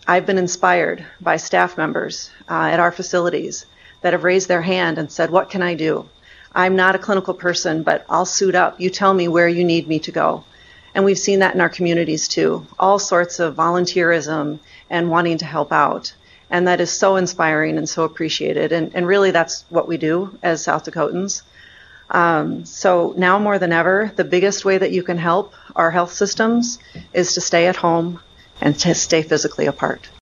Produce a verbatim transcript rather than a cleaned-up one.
I've been inspired by staff members uh, at our facilities that have raised their hand and said, what can I do? I'm not a clinical person, but I'll suit up. You tell me where you need me to go. And we've seen that in our communities too, all sorts of volunteerism and wanting to help out. And that is so inspiring and so appreciated. And, and really that's what we do as South Dakotans. Um, so now more than ever, the biggest way that you can help our health systems is to stay at home and to stay physically apart.